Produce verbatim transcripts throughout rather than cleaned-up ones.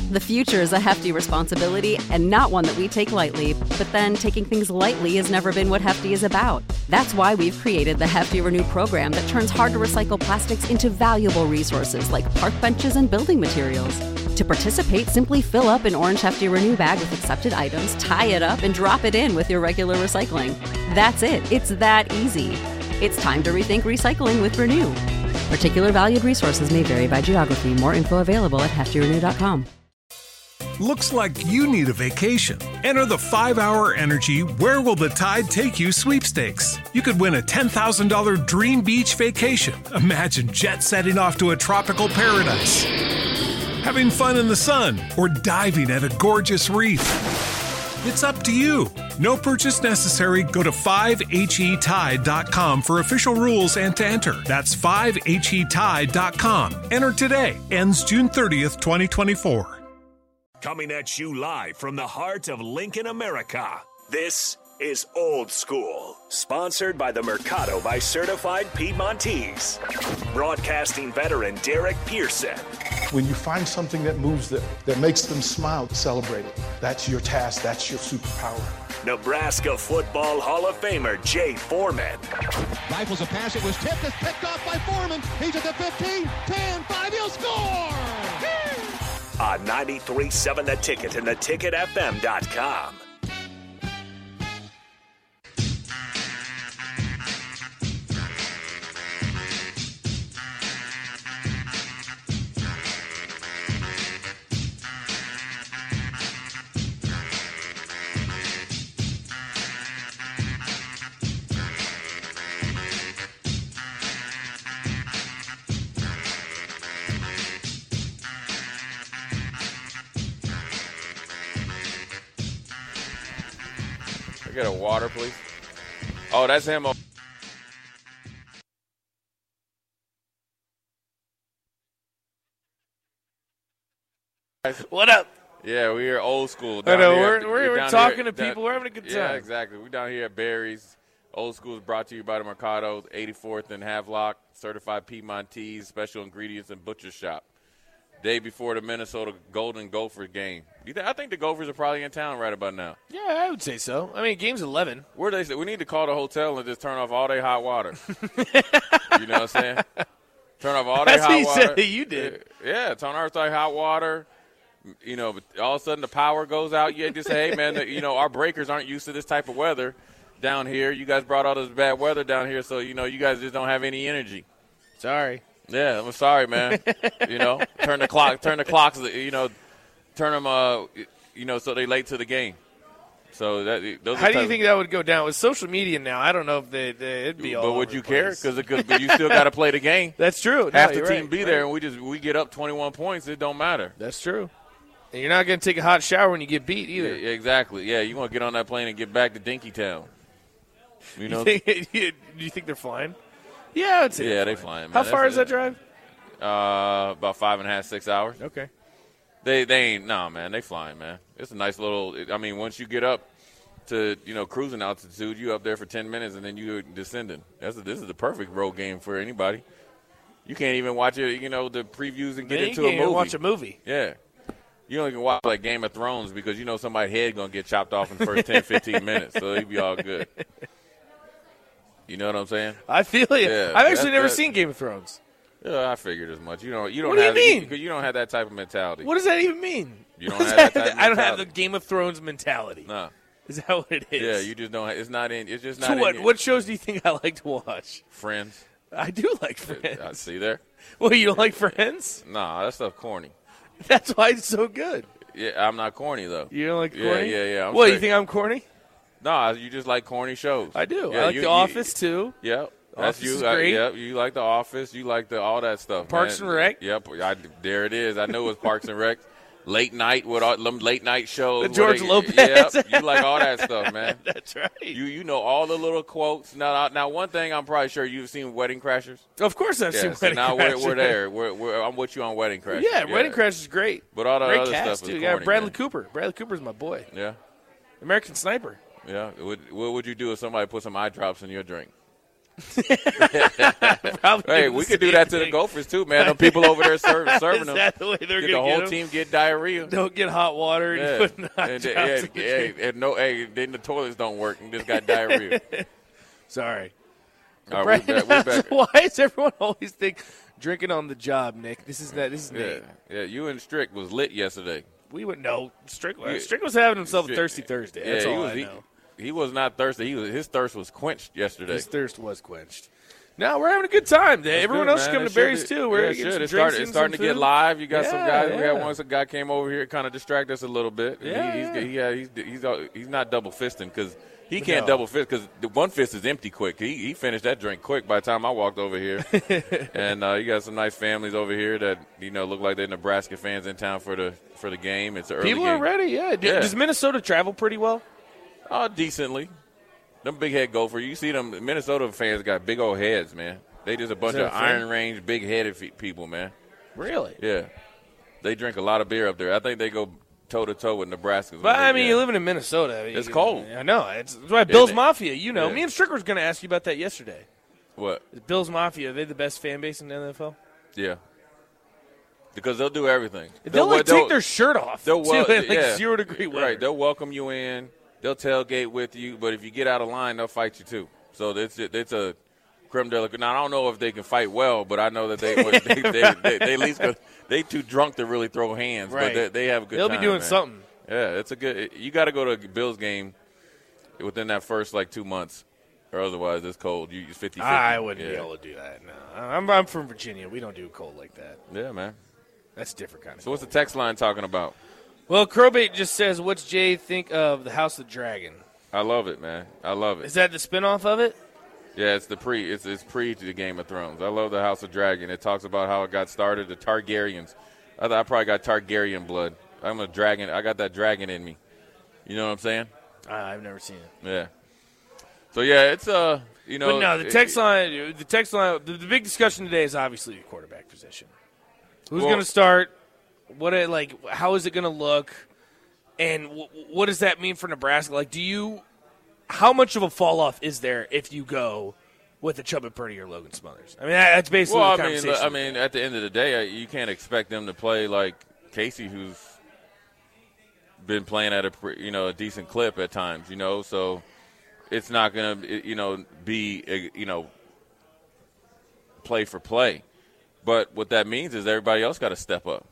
The future is a hefty responsibility and not one that we take lightly. But then taking things lightly has never been what Hefty is about. That's why we've created the Hefty Renew program that turns hard-to-recycle plastics into valuable resources like park benches and building materials. To participate, simply fill up an orange Hefty Renew bag with accepted items, tie it up, and drop it in with your regular recycling. That's it. It's that easy. It's time to rethink recycling with Renew. Particular valued resources may vary by geography. More info available at hefty renew dot com. Looks like you need a vacation. Enter the five hour Energy Where Will the Tide Take You sweepstakes. You could win a ten thousand dollars dream beach vacation. Imagine jet setting off to a tropical paradise, having fun in the sun, or diving at a gorgeous reef. It's up to you. No purchase necessary. Go to five H E tide dot com for official rules and to enter. That's five H E tide dot com. Enter today. Ends June thirtieth, twenty twenty-four. Coming at you live from the heart of Lincoln, America. This is Old School, sponsored by the Mercado by Certified Piedmontese. Broadcasting veteran Derek Pearson. When you find something that moves them, that makes them smile, celebrate it. That's your task. That's your superpower. Nebraska Football Hall of Famer Jay Foreman. Rifles a pass. It was tipped. It's picked off by Foreman. He's at the fifteen, ten, five. He'll score! On ninety-three point seven The Ticket and the ticket f m dot com. Get a water, please. Oh, that's him. What up? Yeah, we are Old School. I know, here, we're, we're, we're talking here, to people. Down, we're having a good time. Yeah, exactly. We're down here at Barry's. Old School is brought to you by the Mercado, eighty-fourth and Havelock, certified Piedmontese, special ingredients and butcher shop. Day before the Minnesota Golden Gopher game. You th- I think the Gophers are probably in town right about now. Yeah, I would say so. I mean, game's eleven. Where they say we need to call the hotel and just turn off all their hot water. You know what I'm saying? Turn off all their hot That's water. What you, you did. Yeah, turn off their hot water. You know, but all of a sudden the power goes out. You just say, hey, man, the, you know, our breakers aren't used to this type of weather down here. You guys brought all this bad weather down here, so, you know, you guys just don't have any energy. Sorry. Yeah, I'm sorry, man. You know, turn the clock, turn the clocks, you know, turn them, uh, you know, so they late to the game. So that. Those How do you think that would go down with social media now? I don't know if they, they it'd be all. But would you care? Because it could. You still got to play the game. That's true. Half no, the team right, be right. there, and we just we get up twenty-one points. It don't matter. That's true. And you're not going to take a hot shower when you get beat either. Yeah, exactly. Yeah, you want to get on that plane and get back to Dinkytown. You know. You think, do you think they're flying? Yeah, I would say yeah, they're they flying. Man. How That's far it. is that drive? Uh, about five and a half, six hours. Okay. They they ain't no man. They flying, man. It's a nice little. I mean, once you get up to you know cruising altitude, you up there for ten minutes and then you descending. That's a, this is the perfect road game for anybody. You can't even watch it. You know the previews and get Man, into you a can't movie. even watch a movie. Yeah. You don't even watch like Game of Thrones because you know somebody's head gonna get chopped off in the first ten, fifteen minutes, so it'd be all good. You know what I'm saying? I feel you. Yeah, I've actually that, never that, seen Game of Thrones. Yeah, I figured as much. You don't. You don't what do have. you mean? You, you don't have that type of mentality. What does that even mean? You don't have that type of I don't have mentality. the Game of Thrones mentality. No. Is that what it is? Yeah, you just don't. Have, it's not in. It's just not. So what? In your, What shows do you think I like to watch? Friends. I do like Friends. I see there. Well, you don't like Friends? Nah, that stuff corny. That's why it's so good. Yeah, I'm not corny though. You don't like Yeah, corny? yeah, yeah. I'm What, straight. you think I'm corny? Nah, you just like corny shows. I do. Yeah, I like you, The you, Office too. Yep. That's Office you. is I, great. yep. You like The Office. You like the all that stuff. Parks man. and Rec. Yep. I, there it is. I know it's Parks and Rec. Late night with all them late night shows. The George they, Lopez. Yep. You like all that stuff, man. That's right. You you know all the little quotes. Now now one thing I'm probably sure you've seen Wedding Crashers. Of course I've Yeah, seen so Wedding now Crashers. we're, we're there. We're, we're, I'm with you on Wedding Crashers. Yeah, Wedding Crashers is great. But all the great other cast, stuff too. is Yeah, corny, Bradley man. Cooper. Bradley Cooper's my boy. Yeah. American Sniper. Yeah. What, what would you do if somebody put some eye drops in your drink? Hey, we could do that to the Gophers too, man. The people over there serving, serving Is them. that the way they're get gonna the whole get team get diarrhea. Don't get hot water and Yeah. put hot and, jobs yeah, in the yeah, drink. and no, hey, then the toilets don't work and just got diarrhea. Sorry. All right, we're back, we're back. Why does everyone always think drinking on the job, Nick? This is that. This is Yeah, Nate. yeah. You and Strick was lit yesterday. We would know. Strick, Yeah. Strick was having himself a Strick- thirsty Thursday. That's yeah, all he was, I he, know. he was not thirsty. He was his thirst was quenched yesterday. His thirst was quenched. Now we're having a good time. It's Everyone good, else is man. coming It to Barry's should- too. We're yeah, it getting should. some It's, drinks start, and it's starting some to get food. live. You got some Yeah, guys. We yeah. had one some guy came over here, kind of distract us a little bit. Yeah, he, he's, yeah. He, yeah, he's he's uh, he's not double fisting because he can't No. double fist because the one fist is empty quick. He he finished that drink quick by the time I walked over here. And uh, you got some nice families over here that you know look like they're Nebraska fans in town for the for the game. It's an early People game. are ready. Yeah. D- Yeah. Does Minnesota travel pretty well? Oh, decently. Them big head Gopher. You see them Minnesota fans got big old heads, man. They just a bunch that of a thing? Iron Range, big headed fe- people, man. Really? Yeah, they drink a lot of beer up there. I think they go toe to toe with Nebraska. But I mean, you're living in Minnesota. I mean, It's you- cold. I know. It's, it's why Bills it- Mafia. You know, yeah. me and Stricker was going to ask you about that yesterday. What? Is Bills Mafia, are they the best fan base in the N F L? Yeah, because they'll do everything. They'll, like they'll- take their shirt off. They'll too, wel- in, like yeah. zero degree weather. Right, they'll welcome you in. They'll tailgate with you, but if you get out of line, they'll fight you too. So it's it's a creme de la. Now I don't know if they can fight well, but I know that they they, they, they, they at least go, they too drunk to really throw hands, Right. but they, they have a good. They'll time, be doing man. something. Yeah, it's a good. You got to go to a Bills game within that first like two months, or otherwise it's cold. You fifty. I wouldn't yeah. be able to do that. No, I'm, I'm from Virginia. We don't do cold like that. Yeah, man. That's different kind of. So what's the text line talking about? Well, Crowbait just says, "What's Jay think of the House of Dragon?" I love it, man. I love it. Is that the spinoff of it? Yeah, it's the pre. It's it's pre to the Game of Thrones. I love the House of Dragon. It talks about how it got started. The Targaryens. I, I probably got Targaryen blood. I'm a dragon. I got that dragon in me. You know what I'm saying? Uh, I've never seen it. Yeah. So yeah, it's uh, you know. But no, the text line, the text line, the, the big discussion today is obviously the quarterback position. Who's Well- going to start? What it, like? How is it going to look? And w- what does that mean for Nebraska? Like, do you? How much of a fall off is there if you go with a Chuba Purdy or Logan Smothers? I mean, that- that's basically Well, the I mean, conversation. I mean, at the end of the day, uh, you can't expect them to play like Casey, who's been playing at a pre- you know a decent clip at times. You know, so it's not going to you know be a, you know play for play. But what that means is everybody else got to step up.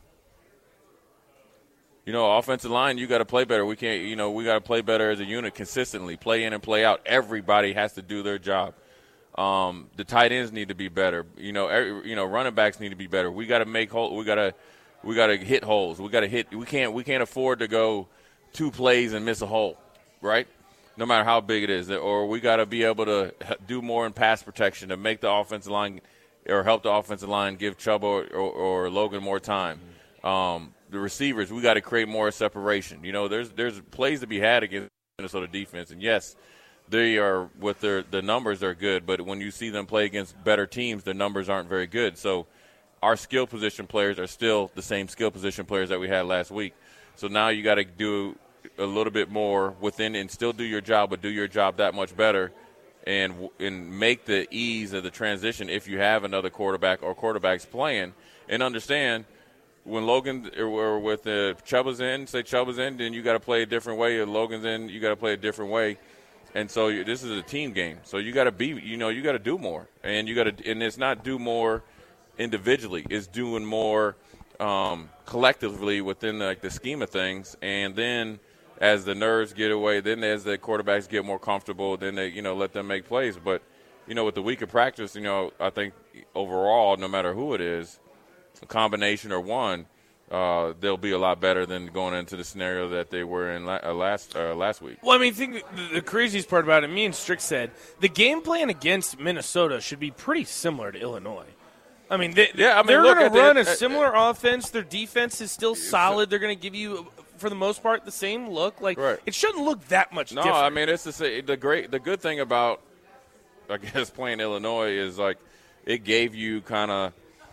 You know, offensive line, you got to play better. We can't, you know, we got to play better as a unit consistently, play in and play out. Everybody has to do their job. Um, the tight ends need to be better. You know, every, you know, running backs need to be better. We got to make hole. We got to, we got to hit holes. We got to hit. We can't. We can't afford to go two plays and miss a hole, right? No matter how big it is. Or we got to be able to do more in pass protection to make the offensive line or help the offensive line give Chubb or, or, or Logan more time. Um, the receivers, we got to create more separation. You know, there's there's plays to be had against Minnesota defense, and yes, they are with their the numbers are good, but when you see them play against better teams, their numbers aren't very good. So our skill position players are still the same skill position players that we had last week. So now you got to do a little bit more within and still do your job, but do your job that much better, and and make the ease of the transition if you have another quarterback or quarterbacks playing, and understand. When Logan or with uh, Chuba's in, say Chuba's in, then you got to play a different way. If Logan's in, you got to play a different way. And so you, this is a team game. So you got to be, you know, you got to do more. And you got to, and it's not do more individually. It's doing more um, collectively within the, like the scheme of things. And then as the nerves get away, then as the quarterbacks get more comfortable, then they, you know, let them make plays. But you know, with the week of practice, you know, I think overall, no matter who it is, a combination or one, uh, they'll be a lot better than going into the scenario that they were in la- uh, last uh, last week. Well, I mean, I think the, the craziest part about it, me and Strick said, the game plan against Minnesota should be pretty similar to Illinois. I mean, they, Yeah, I mean, they're look going at to run the- a similar offense. Their defense is still solid. They're going to give you, for the most part, the same look. Like Right. it shouldn't look that much No, different. I mean it's the sa- the great the good thing about I guess playing Illinois is like it gave you kind of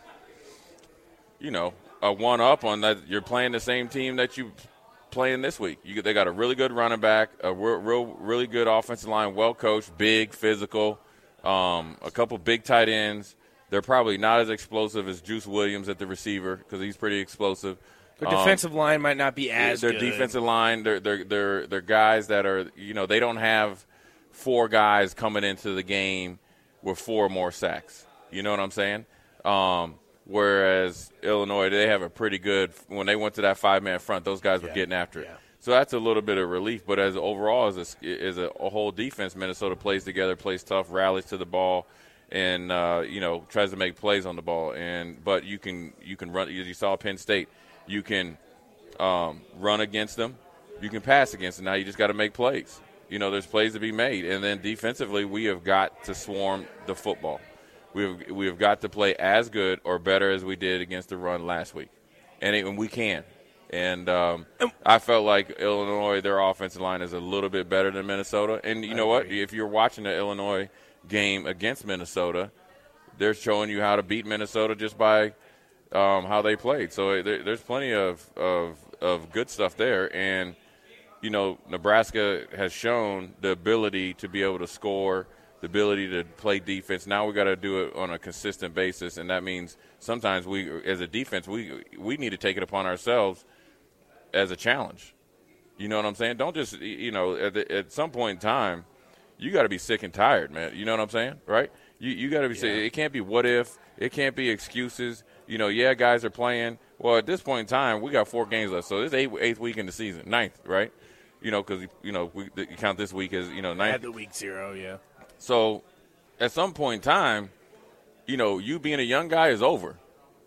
you know a one up on that. You're playing the same team that you playing this week. You they got a really good running back, a real, real really good offensive line, well coached, big, physical. um, a couple big tight ends. They're probably not as explosive as Juice Williams at the receiver because he's pretty explosive. Their defensive um, line might not be as their good. Their defensive line, they're, they're, they're, they're guys that are, you know, they don't have four guys coming into the game with four more sacks. You know what I'm saying? Um, whereas Illinois, they have a pretty good – when they went to that five-man front, those guys were yeah. getting after it. Yeah. So that's a little bit of relief. But as overall, as a, as a, a whole defense, Minnesota plays together, plays tough, rallies to the ball, and, uh, you know, tries to make plays on the ball. And But you can you can run – you saw Penn State – you can um, run against them. You can pass against them. Now you just got to make plays. You know, there's plays to be made. And then defensively, we have got to swarm the football. We have we have got to play as good or better as we did against the run last week. And, it, and we can. And um, I felt like Illinois, their offensive line is a little bit better than Minnesota. And you know what? If you're watching the Illinois game against Minnesota, they're showing you how to beat Minnesota just by – Um, how they played. So there, there's plenty of, of of good stuff there. And, you know, Nebraska has shown the ability to be able to score, the ability to play defense. Now we got to do it on a consistent basis, and that means sometimes we, as a defense, we we need to take it upon ourselves as a challenge. You know what I'm saying? Don't just, you know, at, the, at some point in time, you got to be sick and tired, man. You know what I'm saying, right? You you got to be yeah. sick. It can't be what if. It can't be excuses. You know, yeah, guys are playing. Well, at this point in time, we got four games left. So this is eighth, eighth week in the season, ninth, right? You know, because, you know, we you count this week as, you know, ninth. Had the week zero, yeah. So at some point in time, you know, you being a young guy is over,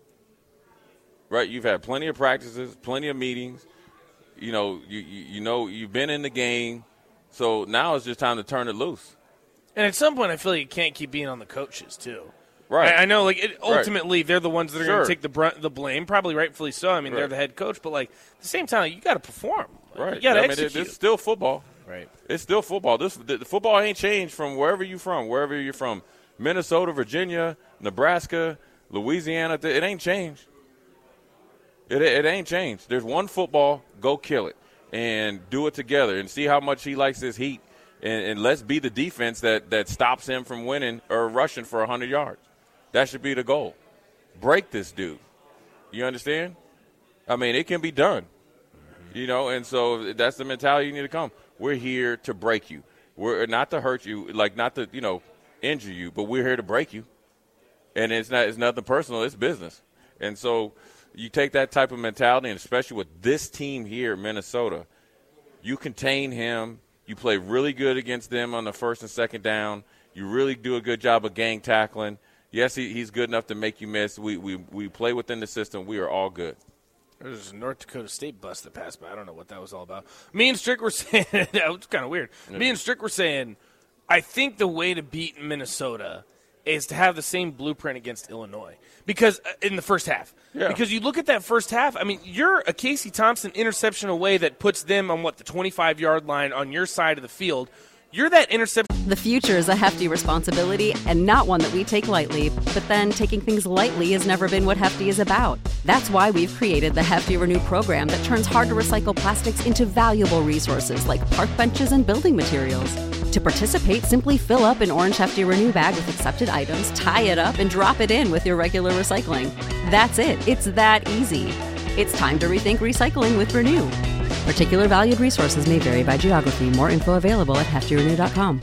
right? You've had plenty of practices, plenty of meetings. You know, you, you, you know, you've been in the game. So now it's just time to turn it loose. And at some point, I feel like you can't keep being on the coaches, too. Right. I, I know, like, it, ultimately, right. they're the ones that are sure. going to take the brunt, the blame, probably rightfully so. I mean, right. they're the head coach. But, like, at the same time, you got to perform. Right. You got to I execute. mean, it, it's still football. Right. It's still football. This the, the football ain't changed from wherever you're from, wherever you're from. Minnesota, Virginia, Nebraska, Louisiana. It ain't changed. It, it ain't changed. There's one football. Go kill it. And do it together and see how much he likes this heat. And, and let's be the defense that, that stops him from winning or rushing for one hundred yards. That should be the goal. Break this dude. You understand? I mean, it can be done. Mm-hmm. You know, and so that's the mentality you need to come. We're here to break you. We're not to hurt you, like not to, you know, injure you, but we're here to break you. And it's not it's nothing personal, it's business. And so you take that type of mentality, and especially with this team here, Minnesota, you contain him. You play really good against them on the first and second down. You really do a good job of gang tackling. Yes, he, he's good enough to make you miss. We, we we play within the system. We are all good. There's a North Dakota State bus that passed by. I don't know what that was all about. Me and Strick were saying – that was kind of weird. Yeah. Me and Strick were saying, I think the way to beat Minnesota is to have the same blueprint against Illinois because uh, in the first half. Yeah. Because you look at that first half, I mean, you're a Casey Thompson interception away that puts them on, what, the twenty-five-yard line on your side of the field. You're that interception. The future is a hefty responsibility and not one that we take lightly, but then taking things lightly has never been what Hefty is about. That's why we've created the Hefty Renew program that turns hard-to-recycle plastics into valuable resources like park benches and building materials. To participate, simply fill up an orange Hefty Renew bag with accepted items, tie it up, and drop it in with your regular recycling. That's it. It's that easy. It's time to rethink recycling with Renew. Particular valued resources may vary by geography. More info available at hefty renew dot com.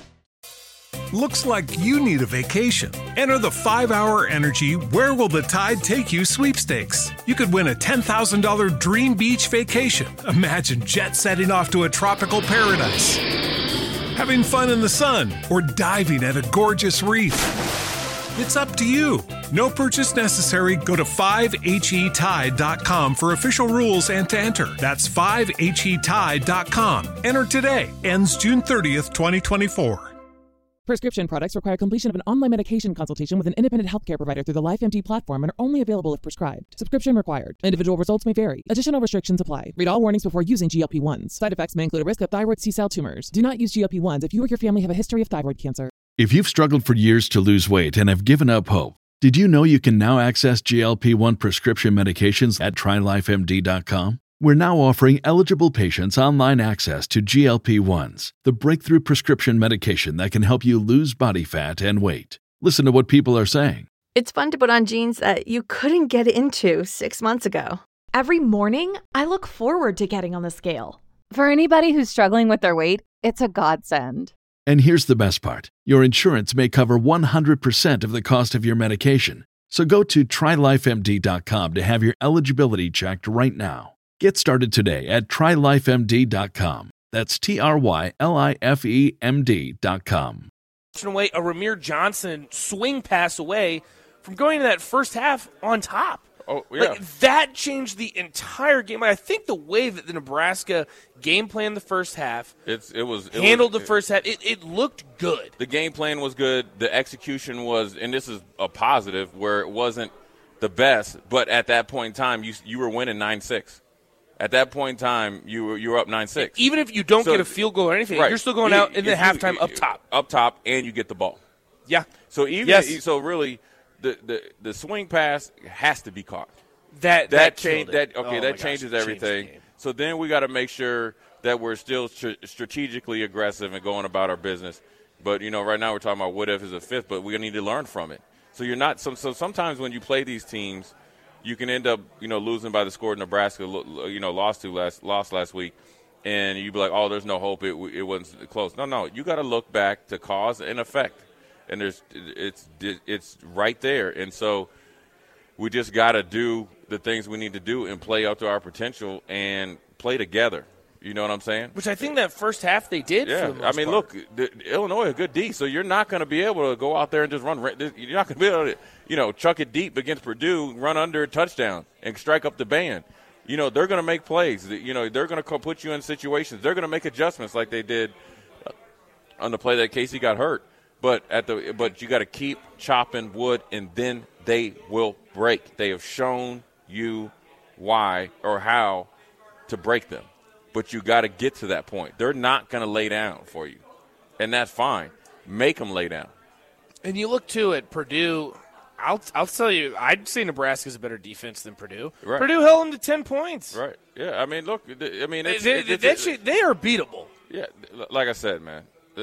Looks like you need a vacation. Enter the five hour Energy Where Will the Tide Take You sweepstakes. You could win a ten thousand dollars dream beach vacation. Imagine jet setting off to a tropical paradise, having fun in the sun, or diving at a gorgeous reef. It's up to you. No purchase necessary. Go to five H E tide dot com for official rules and to enter. That's five H E tide dot com. Enter today. Ends June thirtieth, twenty twenty-four. Prescription products require completion of an online medication consultation with an independent healthcare provider through the LifeMD platform and are only available if prescribed. Subscription required. Individual results may vary. Additional restrictions apply. Read all warnings before using G L P ones. Side effects may include a risk of thyroid C-cell tumors. Do not use G L P ones if you or your family have a history of thyroid cancer. If you've struggled for years to lose weight and have given up hope, did you know you can now access G L P one prescription medications at try life M D dot com? We're now offering eligible patients online access to G L P ones, the breakthrough prescription medication that can help you lose body fat and weight. Listen to what people are saying. It's fun to put on jeans that you couldn't get into six months ago. Every morning, I look forward to getting on the scale. For anybody who's struggling with their weight, it's a godsend. And here's the best part. Your insurance may cover one hundred percent of the cost of your medication. So go to try life M D dot com to have your eligibility checked right now. Get started today at try life M D dot com. That's T R Y L I F E M D dot com. Away a Ramir Johnson swing pass away from going to that first half on top. Oh, yeah. Like, that changed the entire game. I think the way that the Nebraska game planned the first half, it's it was it handled was, the first half, it, it looked good. The game plan was good. The execution was, and this is a positive, where it wasn't the best, but at that point in time, you you were winning nine six. At that point in time, you were you were up nine six. Even if you don't so, get a field goal or anything, right. you're still going you, out in the you, halftime you, up top. Up top, and you get the ball. Yeah. So even yes. so, really, the, the the swing pass has to be caught. That that, that change that okay oh that gosh, changes it everything. Changed so then we got to make sure that we're still tr- strategically aggressive and going about our business. But you know, right now we're talking about what if is a fifth, but we need to learn from it. So you're not. So, so sometimes when you play these teams, you can end up you know losing by the score Nebraska you know lost to last lost last week, and you be like, oh, there's no hope. It it wasn't close. No, no, you got to look back to cause and effect, and there's it's it's right there, and so. We just got to do the things we need to do and play up to our potential and play together. You know what I'm saying? Which I think that first half they did. Yeah, for the I most mean, part. look, the, Illinois a good D, so you're not going to be able to go out there and just run. You're not going to be able to, you know, chuck it deep against Purdue, run under a touchdown, and strike up the band. You know, they're going to make plays. You know, they're going to put you in situations. They're going to make adjustments like they did on the play that Casey got hurt. But at the but you got to keep chopping wood, and then they will break. They have shown you why or how to break them. But you got to get to that point. They're not going to lay down for you, and that's fine. Make them lay down. And you look, too, at Purdue. I'll I'll tell you, I'd say Nebraska's a better defense than Purdue. Right. Purdue held them to ten points. Right. Yeah, I mean, look, I mean, it's, they, it's, it's, they, it's, they, they are beatable. Yeah, like I said, man,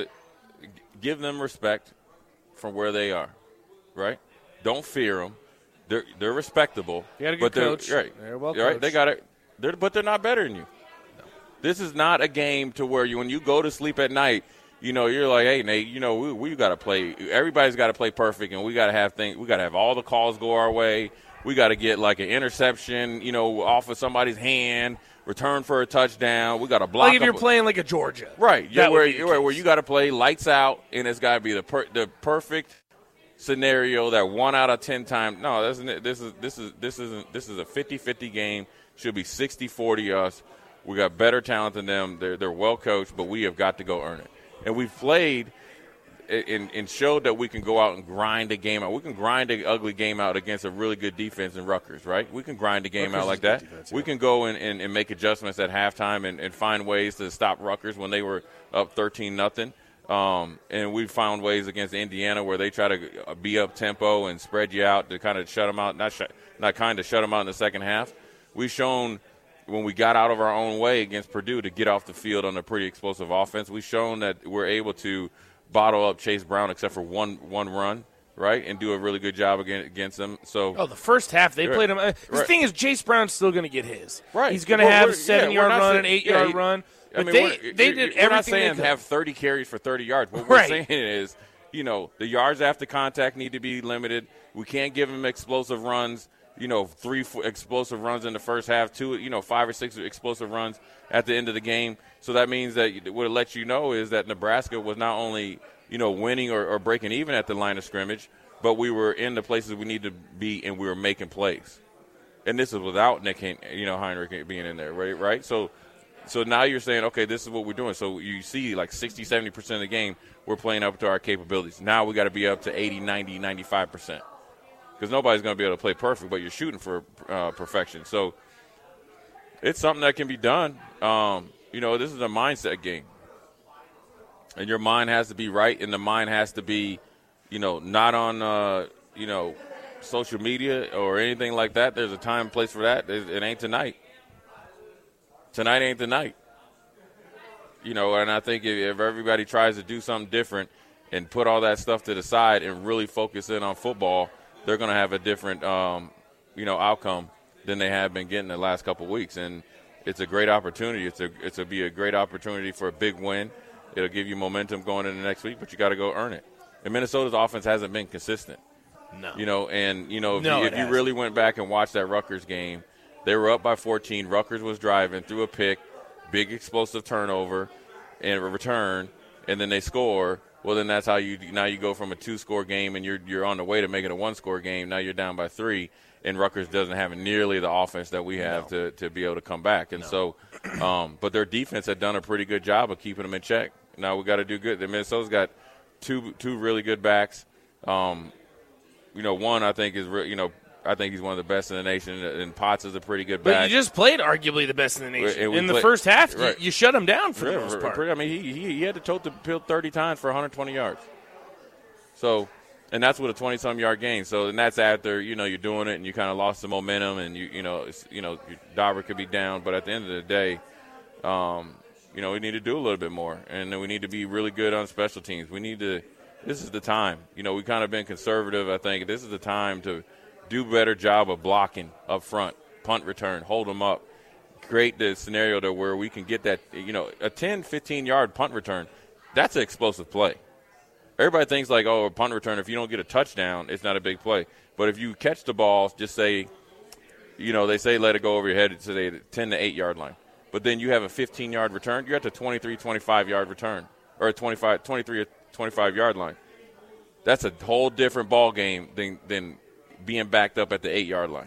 give them respect from where they are, right? Don't fear them. They're they're respectable. You got a good but they're, coach. Right. They're well right. coached. They got it. They're, but they're not better than you. No. This is not a game to where you when you go to sleep at night, you know, you're like, hey, Nate, you know, we we got to play. Everybody's got to play perfect, and we got to have things. We got to have all the calls go our way. We got to get like an interception, you know, off of somebody's hand, return for a touchdown. We got to block. Like if up. you're playing like a Georgia, right? Yeah, where, where, where you got to play lights out, and it's got to be the per, the perfect scenario that one out of ten times. No, this isn't. This is this is this isn't. This is a fifty-fifty game. Should be sixty forty us. We got better talent than them. They're they're well coached, but we have got to go earn it. And we've played and, and showed that we can go out and grind a game out. We can grind an ugly game out against a really good defense in Rutgers, right? We can grind a game Rutgers out like that. Defense, yeah. We can go and, and, and make adjustments at halftime and, and find ways to stop Rutgers when they were up thirteen nothing. Um, and we found ways against Indiana where they try to be up tempo and spread you out to kind of shut them out, not sh- not kind of shut them out in the second half. We've shown when we got out of our own way against Purdue to get off the field on a pretty explosive offense. We've shown that we're able to bottle up Chase Brown except for one one run, right, and do a really good job against, against them. So, oh, the first half they right. played him. Uh, the right. thing is, Chase Brown's still going to get his. Right, he's going to well, have a seven-yard yeah, run, saying, an eight-yard yeah, run. But I mean, they they did everything. We're not saying they have thirty carries for thirty yards. What right. we're saying is, you know, the yards after contact need to be limited. We can't give them explosive runs. You know, three four explosive runs in the first half, two, you know, five or six explosive runs at the end of the game. So that means that what it lets you know is that Nebraska was not only, you know, winning or, or breaking even at the line of scrimmage, but we were in the places we need to be and we were making plays. And this is without Nick, you know, Heinrich being in there, right? Right. So, so now you're saying, okay, this is what we're doing. So you see, like sixty, seventy percent of the game, we're playing up to our capabilities. Now we got to be up to eighty, ninety, ninety-five percent. Because nobody's going to be able to play perfect, but you're shooting for uh, perfection. So it's something that can be done. Um, you know, this is a mindset game. And your mind has to be right, and the mind has to be, you know, not on, uh, you know, social media or anything like that. There's a time and place for that. It, it ain't tonight. tonight ain't the night. You know, and I think if, if everybody tries to do something different and put all that stuff to the side and really focus in on football, they're going to have a different, um, you know, outcome than they have been getting the last couple of weeks. And it's a great opportunity. It's a it's a be a great opportunity for a big win. It'll give you momentum going into next week, but you got to go earn it. And Minnesota's offense hasn't been consistent. No. You know, and, you know, if, no, you, if you really went back and watched that Rutgers game, they were up by fourteen. Rutgers was driving, threw a pick, big explosive turnover and a return, and then they score. Well, then that's how you now you go from a two-score game and you're you're on the way to making a one-score game. Now you're down by three, and Rutgers doesn't have nearly the offense that we have no. to, to be able to come back. And no. so, um, but their defense had done a pretty good job of keeping them in check. Now we got to do good. The Minnesota's got two two really good backs. Um, you know, one I think is re- you know. I think he's one of the best in the nation, and Potts is a pretty good back. But you just played arguably the best in the nation. In the play, first half, right. you, you shut him down for yeah, the most part. I mean, he, he he had to tote the field thirty times for one hundred twenty yards. So, and that's with a twenty-some yard game. So, and that's after, you know, you're doing it and you kind of lost the momentum and, you you know, it's, you know, your Dauber could be down. But at the end of the day, um, you know, we need to do a little bit more. And then we need to be really good on special teams. We need to – this is the time. You know, we've kind of been conservative, I think. This is the time to – do a better job of blocking up front, punt return, hold them up, create the scenario to where we can get that, you know, a ten, fifteen-yard punt return, that's an explosive play. Everybody thinks like, oh, a punt return, if you don't get a touchdown, it's not a big play. But if you catch the ball, just say, you know, they say let it go over your head, it's a ten to eight-yard line. But then you have a fifteen-yard return, you're at the twenty-three, twenty-five-yard return, or a twenty-five, twenty-three or twenty-five-yard line. That's a whole different ball game than than – being backed up at the eight-yard line.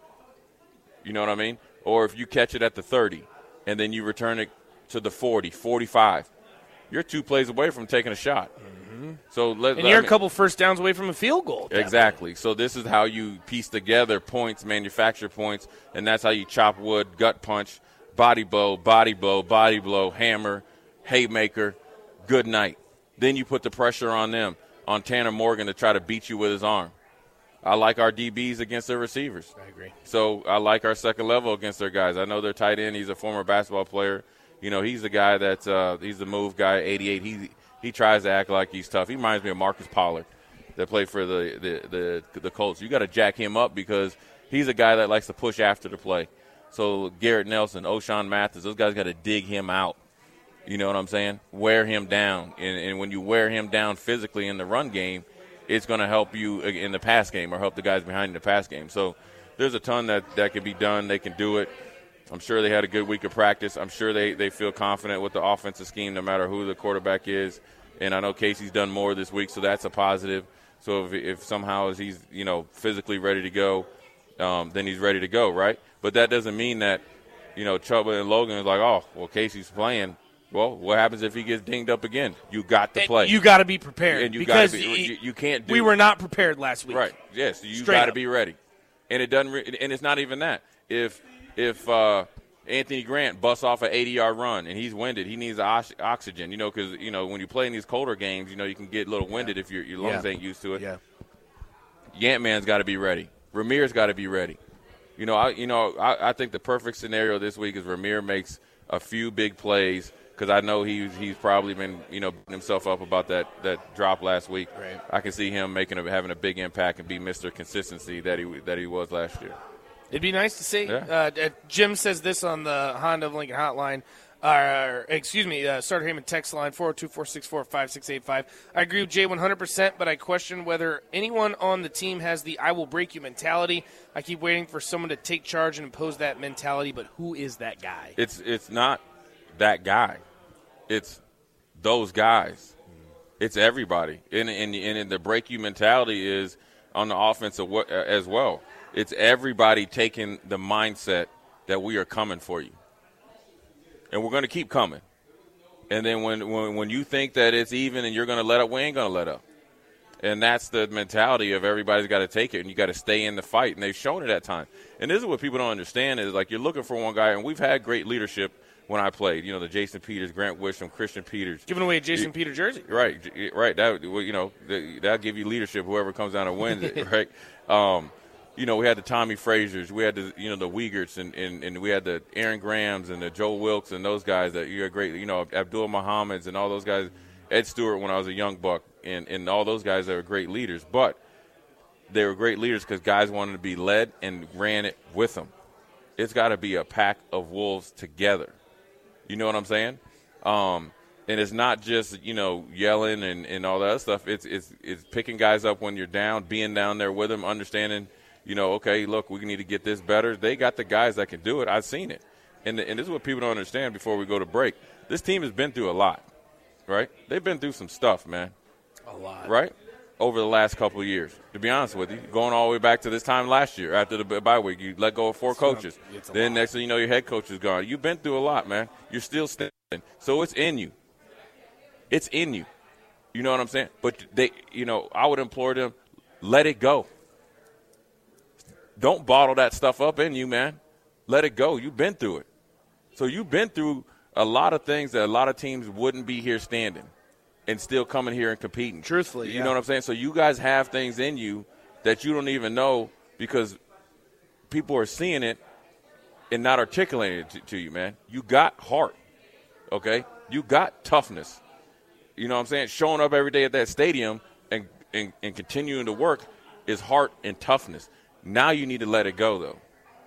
You know what I mean? Or if you catch it at the thirty and then you return it to the forty, forty-five, you're two plays away from taking a shot. Mm-hmm. So let, and you're I mean, a couple first downs away from a field goal. Exactly. So this is how you piece together points, manufacture points, and that's how you chop wood, gut punch, body blow, body blow, body blow, hammer, haymaker, good night. Then you put the pressure on them, on Tanner Morgan to try to beat you with his arm. I like our D Bs against their receivers. I agree. So I like our second level against their guys. I know their tight end. He's a former basketball player. You know, he's the guy that's uh, he's the move guy, eighty-eight. He he tries to act like he's tough. He reminds me of Marcus Pollard that played for the the the, the Colts. You got to jack him up because he's a guy that likes to push after the play. So Garrett Nelson, O'Shawn Mathis, those guys got to dig him out. You know what I'm saying? Wear him down. And, and when you wear him down physically in the run game, it's going to help you in the pass game or help the guys behind in the pass game. So there's a ton that, that can be done. They can do it. I'm sure they had a good week of practice. I'm sure they, they feel confident with the offensive scheme no matter who the quarterback is. And I know Casey's done more this week, so that's a positive. So if, if somehow he's, you know, physically ready to go, um, then he's ready to go, right? But that doesn't mean that, you know, Chuba and Logan is like, oh, well, Casey's playing. Well, what happens if he gets dinged up again? You got to play. You got to be prepared. And you because gotta be, he, you, you can't do we were not prepared last week. Right. Yes, you Straight got to up. be ready. And it doesn't. Re- and it's not even that. If if uh, Anthony Grant busts off an eighty-yard run and he's winded, he needs ox- oxygen. You know, because you know when you play in these colder games, you know you can get a little winded if your your lungs Yeah. ain't used to it. Yeah. Yant-Man's got to be ready. Ramir's got to be ready. You know, I you know I, I think the perfect scenario this week is Ramir makes a few big plays. Because I know he's he's probably been, you know, beating himself up about that, that drop last week. Right. I can see him making a, having a big impact and be Mister Consistency that he that he was last year. It'd be nice to see. Yeah. Uh, Jim says this on the Honda of Lincoln hotline. Uh, excuse me, uh, Starter Heyman text line four oh two, four six four, five six eight five. I agree with Jay one hundred percent, but I question whether anyone on the team has the I will break you mentality. I keep waiting for someone to take charge and impose that mentality, but who is that guy? It's it's not that guy. It's those guys. It's everybody. And, and, and the break you mentality is on the offense as well. It's everybody taking the mindset that we are coming for you. And we're going to keep coming. And then when, when, when you think that it's even and you're going to let up, we ain't going to let up. And that's the mentality of everybody's got to take it, and you got to stay in the fight. And they've shown it at times. And this is what people don't understand is, like, you're looking for one guy, and we've had great leadership when I played, you know, the Jason Peters, Grant Wisham, Christian Peters. Giving away a Jason Peters jersey. Right, right. That, you know, that'll give you leadership, whoever comes down and wins it, right? Um, you know, we had the Tommy Frazier's, we had the, you know, the Uyghurs, and, and, and we had the Aaron Grahams and the Joe Wilkes and those guys that you're great, you know, Abdul Muhammad's and all those guys, Ed Stewart when I was a young buck, and, and all those guys that were great leaders. But they were great leaders because guys wanted to be led and ran it with them. It's got to be a pack of wolves together. You know what I'm saying? Um, and it's not just, you know, yelling and, and all that other stuff. It's, it's it's picking guys up when you're down, being down there with them, understanding, you know, okay, look, we need to get this better. They got the guys that can do it. I've seen it. And, and this is what people don't understand before we go to break. This team has been through a lot, right? They've been through some stuff, man. A lot. Right? Over the last couple of years, to be honest with you, going all the way back to this time last year after the bye week, you let go of four coaches. Then next thing you know, your head coach is gone. You've been through a lot, man. You're still standing. So it's in you. It's in you. You know what I'm saying? But they, you know, I would implore them, let it go. Don't bottle that stuff up in you, man. Let it go. You've been through it. So you've been through a lot of things that a lot of teams wouldn't be here standing and still coming here and competing. Truthfully, You yeah. know what I'm saying? So you guys have things in you that you don't even know because people are seeing it and not articulating it to, to you, man. You got heart, okay? You got toughness. You know what I'm saying? Showing up every day at that stadium and, and, and continuing to work is heart and toughness. Now you need to let it go, though.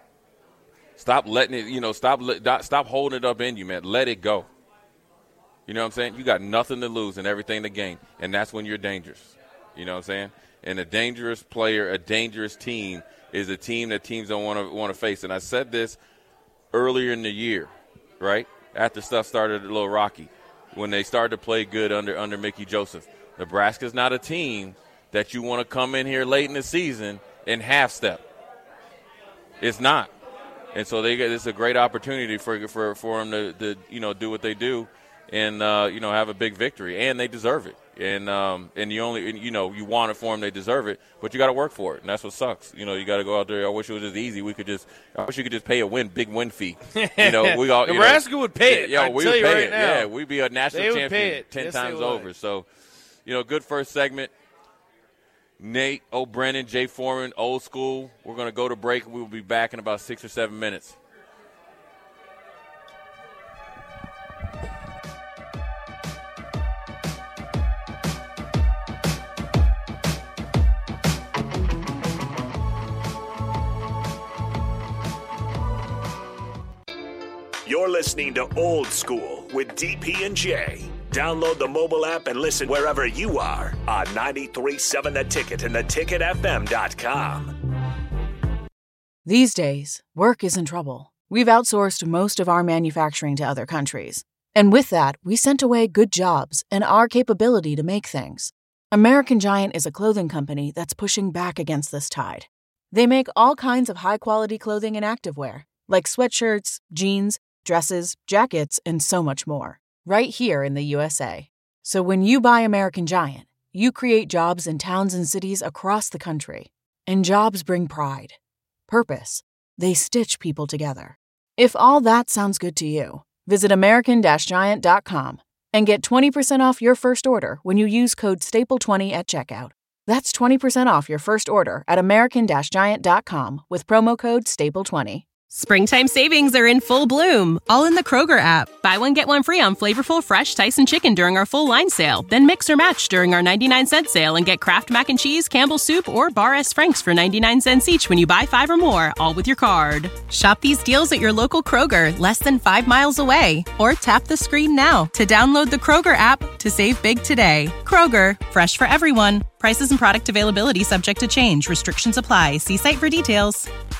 Stop letting it, you know, stop stop holding it up in you, man. Let it go. You know what I'm saying? You got nothing to lose and everything to gain, and that's when you're dangerous. You know what I'm saying? And a dangerous player, a dangerous team is a team that teams don't want to want to face. And I said this earlier in the year, right? After stuff started a little rocky, when they started to play good under under Mickey Joseph. Nebraska's not a team that you want to come in here late in the season and half step. It's not. And so they get, it's a great opportunity for for for them to, to you know do what they do and uh, you know have a big victory, and they deserve it. And um, and you only you know you want it for them, they deserve it, but you got to work for it, and that's what sucks. You know you got to go out there. I wish it was just easy. We could just I wish you could just pay a win big win fee. You know we all Nebraska you know, would pay it. Yeah, I'd we tell would you pay right it. now. Yeah, we'd be a national They would champion pay it. ten Yes, times they would. over. So you know good first segment. Nate O'Brien, Jay Foreman, Old School. We're going to go to break, and we will be back in about six or seven minutes. You're listening to Old School with D P and J. Download the mobile app and listen wherever you are on ninety-three point seven The Ticket and the ticket f m dot com. These days, work is in trouble. We've outsourced most of our manufacturing to other countries. And with that, we sent away good jobs and our capability to make things. American Giant is a clothing company that's pushing back against this tide. They make all kinds of high-quality clothing and activewear, like sweatshirts, jeans, dresses, jackets, and so much more, right here in the U S A. So when you buy American Giant, you create jobs in towns and cities across the country. And jobs bring pride, purpose. They stitch people together. If all that sounds good to you, visit American Giant dot com and get twenty percent off your first order when you use code staple twenty at checkout. That's twenty percent off your first order at American Giant dot com with promo code staple twenty. Springtime savings are in full bloom, all in the Kroger app. Buy one, get one free on flavorful, fresh Tyson chicken during our full line sale. Then mix or match during our ninety-nine cent sale and get Kraft Mac and Cheese, Campbell's Soup, or Bar S. Frank's for ninety-nine cents each when you buy five or more, all with your card. Shop these deals at your local Kroger, less than five miles away. Or tap the screen now to download the Kroger app to save big today. Kroger, fresh for everyone. Prices and product availability subject to change. Restrictions apply. See site for details.